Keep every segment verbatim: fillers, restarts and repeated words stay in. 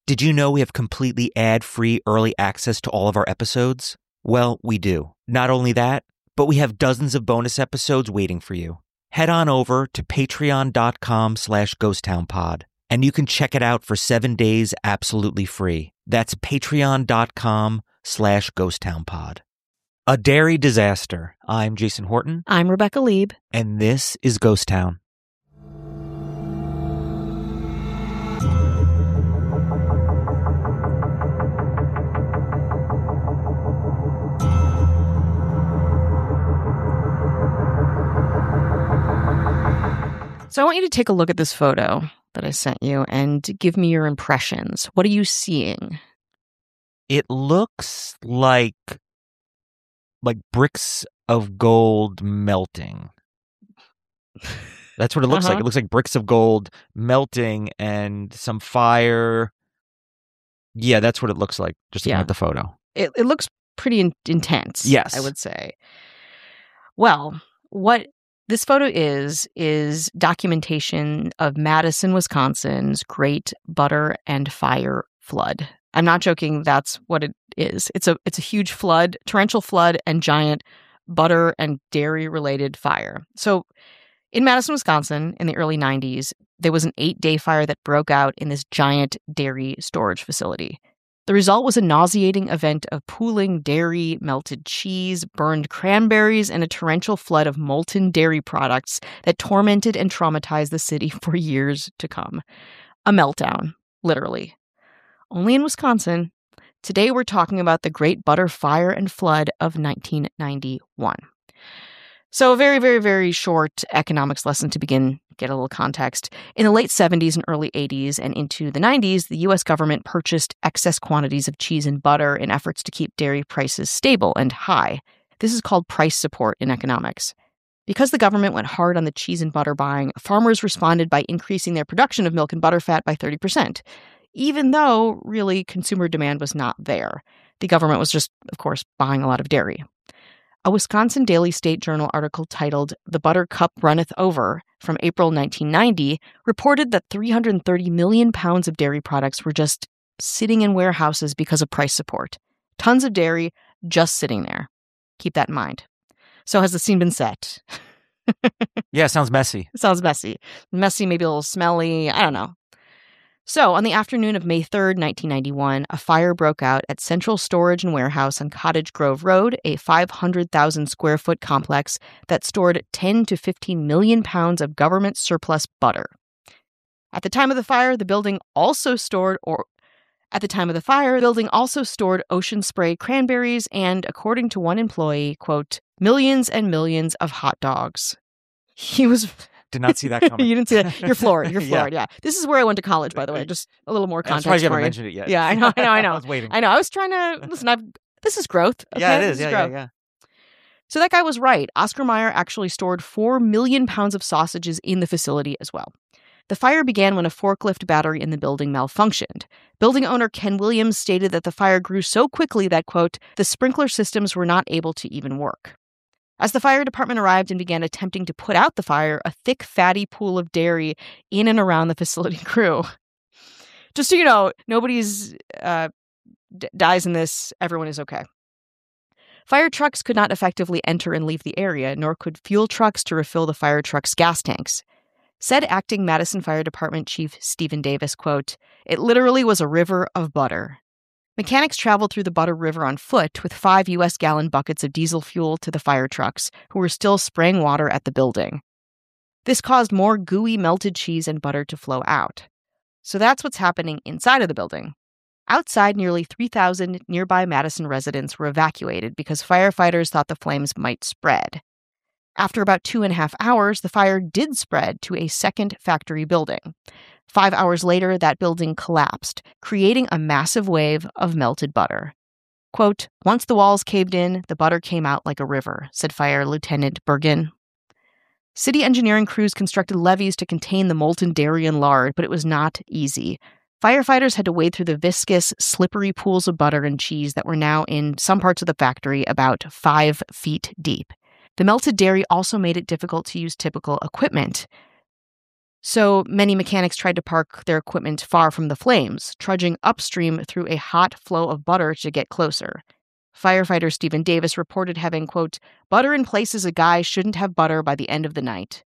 Did you know we have completely ad-free early access to all of our episodes? Well, we do. Not only that, but we have dozens of bonus episodes waiting for you. Head on over to patreon.com slash ghosttownpod, and you can check it out for seven days absolutely free. That's patreon.com slash ghosttownpod. A dairy disaster. I'm Jason Horton. I'm Rebecca Lieb. And this is Ghost Town. So I want you to take a look at this photo that I sent you and give me your impressions. What are you seeing? It looks like like bricks of gold melting. That's what it looks uh-huh. like. It looks like bricks of gold melting and some fire. Yeah, that's what it looks like, just looking Yeah. at the photo. It, it looks pretty in- intense, yes, I would say. Well, what this photo is, is documentation of Madison, Wisconsin's Great Butter and Fire Flood. I'm not joking, that's what it is. It's a it's a huge flood, torrential flood, and giant butter and dairy-related fire. So in Madison, Wisconsin, in the early nineties, there was an eight-day fire that broke out in this giant dairy storage facility. The result was a nauseating event of pooling dairy, melted cheese, burned cranberries, and a torrential flood of molten dairy products that tormented and traumatized the city for years to come. A meltdown, literally. Only in Wisconsin. Today we're talking about the Great Butter Fire and Flood of nineteen ninety-one. So a very, very, very short economics lesson to begin, get a little context. In the late seventies and early eighties and into the nineties, the U S government purchased excess quantities of cheese and butter in efforts to keep dairy prices stable and high. This is called price support in economics. Because the government went hard on the cheese and butter buying, farmers responded by increasing their production of milk and butter fat by thirty percent, even though really consumer demand was not there. The government was just, of course, buying a lot of dairy. A Wisconsin Daily State Journal article titled "The Butter Cup Runneth Over" from April nineteen ninety reported that three hundred thirty million pounds of dairy products were just sitting in warehouses because of price support. Tons of dairy just sitting there. Keep that in mind. So has the scene been set? Yeah, it sounds messy. It sounds messy. Messy, maybe a little smelly. I don't know. So, on the afternoon of May third, nineteen ninety-one, a fire broke out at Central Storage and Warehouse on Cottage Grove Road, a five hundred thousand square foot complex that stored ten to fifteen million pounds of government surplus butter. At the time of the fire, the building also stored or At the time of the fire, the building also stored Ocean Spray cranberries and, according to one employee, quote, millions and millions of hot dogs. He was Did not see that coming. You didn't see that. You're floored. You're Yeah. floored. Yeah. This is where I went to college, by the way. Just a little more I'm context surprised you for haven't you. mentioned it yet. Yeah, I know. I know. I know. I was waiting. I know. I was trying to listen. I've this is growth. Yeah, okay? it This is. Yeah, yeah, growth. yeah. So that guy was right. Oscar Mayer actually stored four million pounds of sausages in the facility as well. The fire began when a forklift battery in the building malfunctioned. Building owner Ken Williams stated that the fire grew so quickly that, quote, the sprinkler systems were not able to even work. As the fire department arrived and began attempting to put out the fire, a thick, fatty pool of dairy in and around the facility grew. Just so you know, nobody's uh, d- dies in this. Everyone is okay. Fire trucks could not effectively enter and leave the area, nor could fuel trucks to refill the fire trucks' gas tanks. Said acting Madison Fire Department Chief Stephen Davis, quote, it literally was a river of butter. Mechanics traveled through the Butter River on foot with five U S gallon buckets of diesel fuel to the fire trucks, who were still spraying water at the building. This caused more gooey melted cheese and butter to flow out. So that's what's happening inside of the building. Outside, nearly three thousand nearby Madison residents were evacuated because firefighters thought the flames might spread. After about two and a half hours, the fire did spread to a second factory building. Five hours later, that building collapsed, creating a massive wave of melted butter. Quote, once the walls caved in, the butter came out like a river, said Fire Lieutenant Bergen. City engineering crews constructed levees to contain the molten dairy and lard, but it was not easy. Firefighters had to wade through the viscous, slippery pools of butter and cheese that were now in some parts of the factory about five feet deep. The melted dairy also made it difficult to use typical equipment. So many mechanics tried to park their equipment far from the flames, trudging upstream through a hot flow of butter to get closer. Firefighter Stephen Davis reported having, quote, butter in places a guy shouldn't have butter by the end of the night.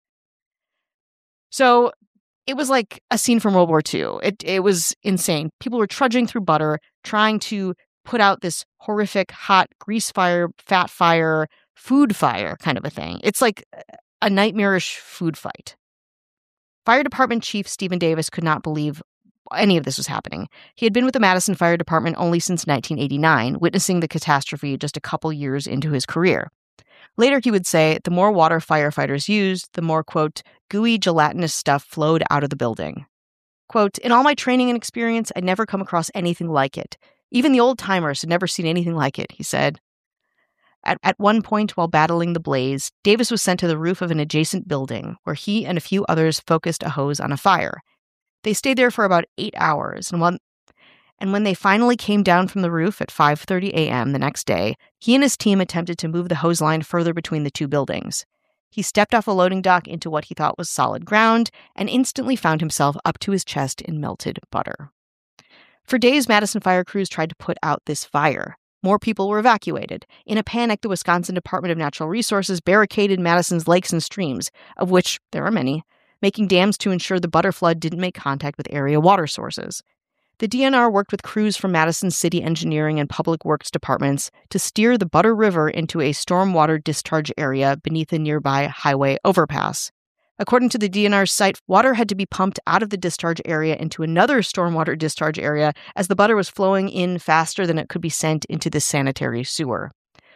So it was like a scene from World War Two. It, it was insane. People were trudging through butter, trying to put out this horrific, hot grease fire, fat fire, food fire kind of a thing. It's like a nightmarish food fight. Fire Department Chief Stephen Davis could not believe any of this was happening. He had been with the Madison Fire Department only since nineteen eighty-nine, witnessing the catastrophe just a couple years into his career. Later, he would say the more water firefighters used, the more, quote, gooey, gelatinous stuff flowed out of the building. Quote, in all my training and experience, I'd never come across anything like it. Even the old-timers had never seen anything like it, he said. At, at one point, while battling the blaze, Davis was sent to the roof of an adjacent building, where he and a few others focused a hose on a fire. They stayed there for about eight hours, and when, and when they finally came down from the roof at five thirty a.m. the next day, he and his team attempted to move the hose line further between the two buildings. He stepped off a loading dock into what he thought was solid ground, and instantly found himself up to his chest in melted butter. For days, Madison fire crews tried to put out this fire. More people were evacuated. In a panic, the Wisconsin Department of Natural Resources barricaded Madison's lakes and streams, of which there are many, making dams to ensure the butter flood didn't make contact with area water sources. The D N R worked with crews from Madison's city engineering and public works departments to steer the Butter River into a stormwater discharge area beneath a nearby highway overpass. According to the D N R's site, water had to be pumped out of the discharge area into another stormwater discharge area as the butter was flowing in faster than it could be sent into the sanitary sewer.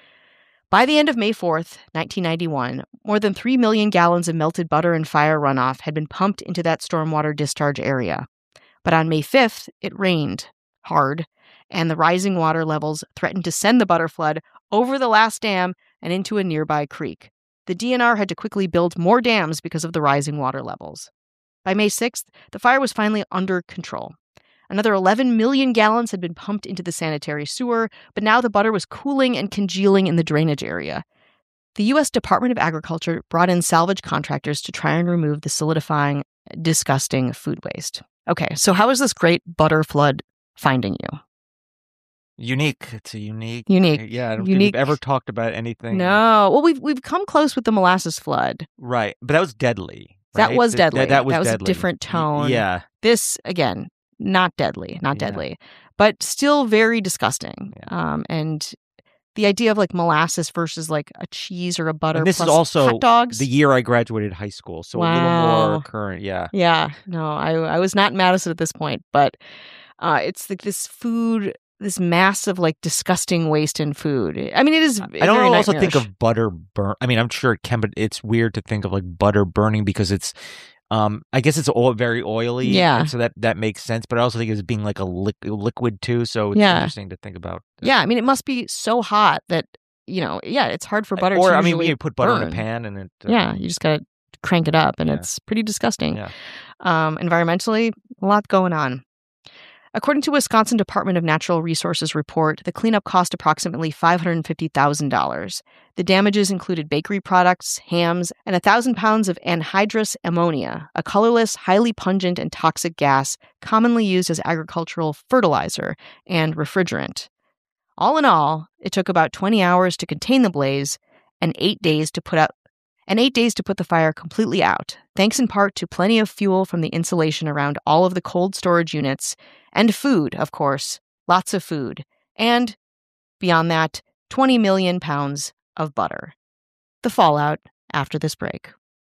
By the end of May fourth, nineteen ninety-one, more than three million gallons of melted butter and fire runoff had been pumped into that stormwater discharge area. But on May fifth, it rained hard, and the rising water levels threatened to send the butter flood over the last dam and into a nearby creek. The D N R had to quickly build more dams because of the rising water levels. By May sixth, the fire was finally under control. Another eleven million gallons had been pumped into the sanitary sewer, but now the butter was cooling and congealing in the drainage area. The U S Department of Agriculture brought in salvage contractors to try and remove the solidifying, disgusting food waste. Okay, so how is this great butter flood finding you? Unique. It's a unique. Unique. Yeah, I don't unique. think we've ever talked about anything. No. Well, we've we've come close with the molasses flood. Right, but that was deadly. That right? was deadly. That, that was that was deadly. a different tone. Yeah. This, again, not deadly, not Yeah. deadly, but still very disgusting. Yeah. Um, and the idea of like molasses versus like a cheese or a butter. And this plus is also hot dogs. the year I graduated high school, so a little Wow. more current. Yeah. Yeah, no, I I was not in Madison at this point, but uh, it's like this food, this massive like disgusting waste in food. I mean, it is. I don't very also think nightmarish. of butter burn. I mean, I'm sure it can, but it's weird to think of like butter burning because it's, um, I guess it's all very oily. Yeah. and so that that makes sense. But I also think it's being like a li- liquid too. So it's Yeah. interesting to think about. Yeah, I mean, it must be so hot that you know, yeah, it's hard for butter or to I mean, usually you put butter in burn. a pan and it. Uh, Yeah, you just gotta crank it up, and Yeah. it's pretty disgusting. Yeah. Um, environmentally, a lot going on. According to Wisconsin Department of Natural Resources report, the cleanup cost approximately five hundred fifty thousand dollars. The damages included bakery products, hams, and one thousand pounds of anhydrous ammonia, a colorless, highly pungent and toxic gas commonly used as agricultural fertilizer and refrigerant. All in all, it took about twenty hours to contain the blaze and eight days to put out and eight days to put the fire completely out, thanks in part to plenty of fuel from the insulation around all of the cold storage units, and food, of course, lots of food, and, beyond that, twenty million pounds of butter. The fallout after this break.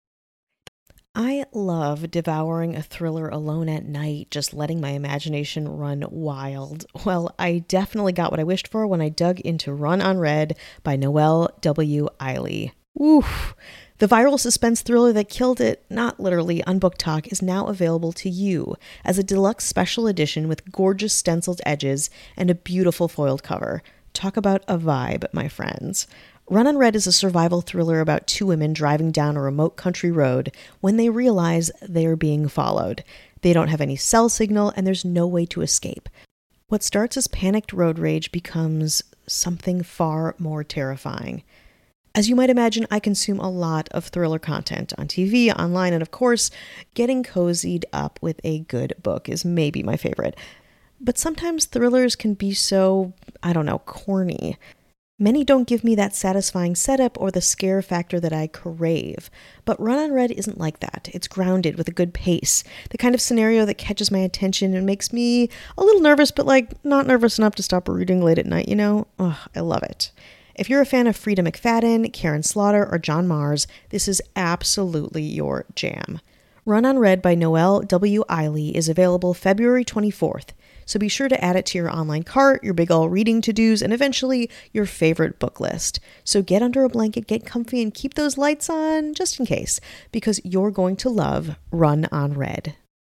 I love devouring a thriller alone at night, just letting my imagination run wild. Well, I definitely got what I wished for when I dug into Run on Red by Noelle W. Eiley. Oof. The viral suspense thriller that killed it, not literally, on Book Talk is now available to you as a deluxe special edition with gorgeous stenciled edges and a beautiful foiled cover. Talk about a vibe, my friends. Run on Red is a survival thriller about two women driving down a remote country road when they realize they are being followed. They don't have any cell signal and there's no way to escape. What starts as panicked road rage becomes something far more terrifying. As you might imagine, I consume a lot of thriller content on T V, online, and of course, getting cozied up with a good book is maybe my favorite. But sometimes thrillers can be so, I don't know, corny. Many don't give me that satisfying setup or the scare factor that I crave. But Run Unread isn't like that. It's grounded with a good pace, the kind of scenario that catches my attention and makes me a little nervous, but like not nervous enough to stop reading late at night, you know? Ugh, I love it. If you're a fan of Frida McFadden, Karen Slaughter, or John Mars, this is absolutely your jam. Run Unread by Noelle W. Eiley is available February twenty-fourth, so be sure to add it to your online cart, your big ol' reading to-dos, and eventually your favorite book list. So get under a blanket, get comfy, and keep those lights on just in case, because you're going to love Run Unread.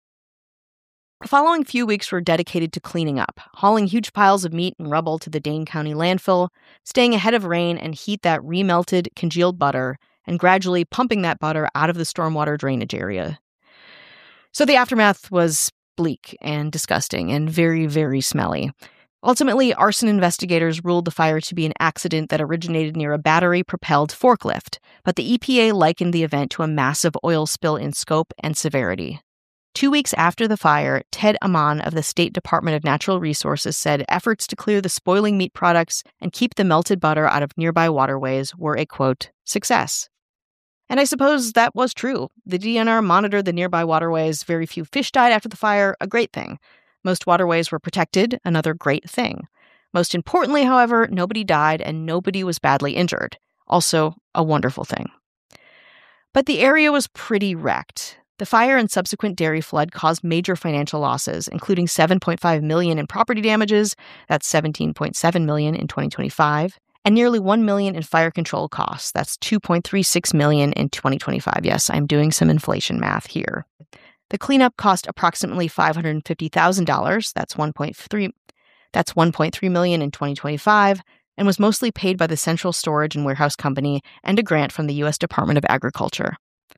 The following few weeks were dedicated to cleaning up, hauling huge piles of meat and rubble to the Dane County landfill, staying ahead of rain and heat that remelted, congealed butter, and gradually pumping that butter out of the stormwater drainage area. So the aftermath was bleak and disgusting and very, very smelly. Ultimately, arson investigators ruled the fire to be an accident that originated near a battery-propelled forklift, but the E P A likened the event to a massive oil spill in scope and severity. Two weeks after the fire, Ted Amon of the State Department of Natural Resources said efforts to clear the spoiling meat products and keep the melted butter out of nearby waterways were a, quote, success. And I suppose that was true. The D N R monitored the nearby waterways. Very few fish died after the fire, a great thing. Most waterways were protected, another great thing. Most importantly, however, nobody died and nobody was badly injured. Also, a wonderful thing. But the area was pretty wrecked. The fire and subsequent dairy flood caused major financial losses, including seven point five million dollars in property damages, that's seventeen point seven million dollars in twenty twenty-five, and nearly one million dollars in fire control costs, that's two point three six million dollars in twenty twenty-five. Yes, I'm doing some inflation math here. The cleanup cost approximately five hundred fifty thousand dollars, that's one point three that's one point three million dollars in twenty twenty-five, and was mostly paid by the Central Storage and Warehouse Company and a grant from the U S Department of Agriculture.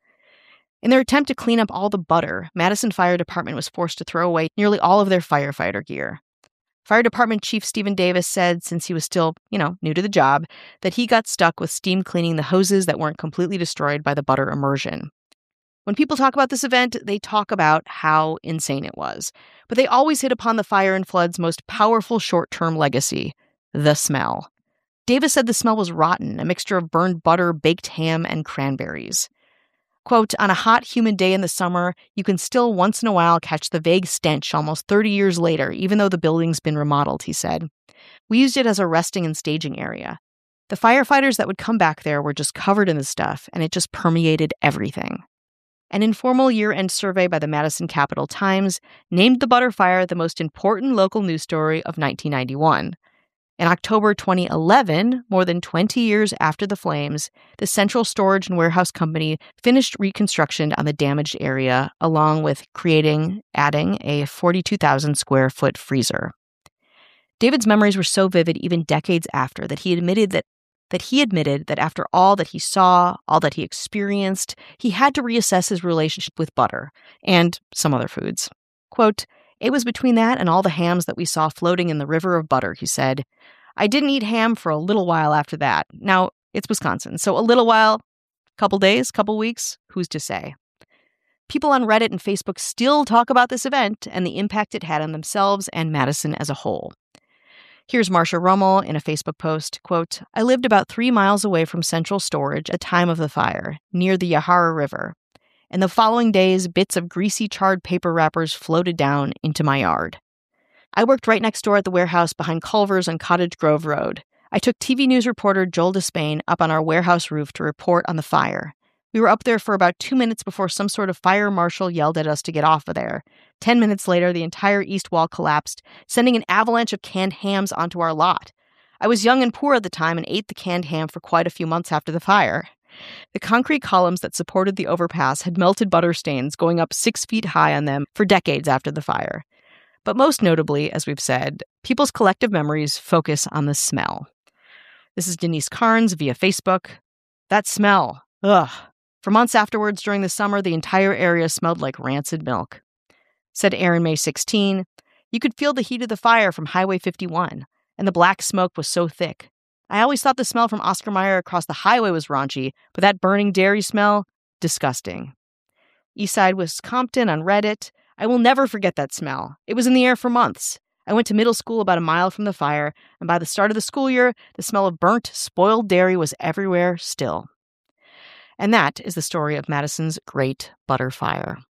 In their attempt to clean up all the butter, Madison Fire Department was forced to throw away nearly all of their firefighter gear. Fire Department Chief Stephen Davis said, since he was still, you know, new to the job, that he got stuck with steam cleaning the hoses that weren't completely destroyed by the butter immersion. When people talk about this event, they talk about how insane it was, but they always hit upon the fire and flood's most powerful short-term legacy, the smell. Davis said the smell was rotten, a mixture of burned butter, baked ham, and cranberries. Quote, on a hot, humid day in the summer, you can still once in a while catch the vague stench almost thirty years later, even though the building's been remodeled, he said. We used it as a resting and staging area. The firefighters that would come back there were just covered in the stuff, and it just permeated everything. An informal year-end survey by the Madison Capital Times named the butter fire the most important local news story of nineteen ninety-one. In October twenty eleven, more than twenty years after the flames, the Central Storage and Warehouse Company finished reconstruction on the damaged area, along with creating, adding a forty-two thousand square foot freezer. David's memories were so vivid even decades after that he admitted that that he admitted that after all that he saw, all that he experienced, he had to reassess his relationship with butter and some other foods. Quote, it was between that and all the hams that we saw floating in the river of butter, he said. I didn't eat ham for a little while after that. Now, it's Wisconsin, so a little while, couple days, couple weeks, who's to say? People on Reddit and Facebook still talk about this event and the impact it had on themselves and Madison as a whole. Here's Marcia Rummel in a Facebook post, quote, I lived about three miles away from Central Storage at the time of the fire, near the Yahara River. In the following days, bits of greasy charred paper wrappers floated down into my yard. I worked right next door at the warehouse behind Culver's on Cottage Grove Road. I took T V news reporter Joel Despain up on our warehouse roof to report on the fire. We were up there for about two minutes before some sort of fire marshal yelled at us to get off of there. Ten minutes later, the entire east wall collapsed, sending an avalanche of canned hams onto our lot. I was young and poor at the time and ate the canned ham for quite a few months after the fire. The concrete columns that supported the overpass had melted butter stains going up six feet high on them for decades after the fire. But most notably, as we've said, people's collective memories focus on the smell. This is Denise Carnes via Facebook. That smell. Ugh. For months afterwards during the summer, the entire area smelled like rancid milk. Said Aaron May sixteen, you could feel the heat of the fire from Highway fifty-one, and the black smoke was so thick. I always thought the smell from Oscar Mayer across the highway was raunchy, but that burning dairy smell, disgusting. Eastside Wisconsin on Reddit. I will never forget that smell. It was in the air for months. I went to middle school about a mile from the fire, and by the start of the school year, the smell of burnt, spoiled dairy was everywhere still. And that is the story of Madison's Great Butter Fire.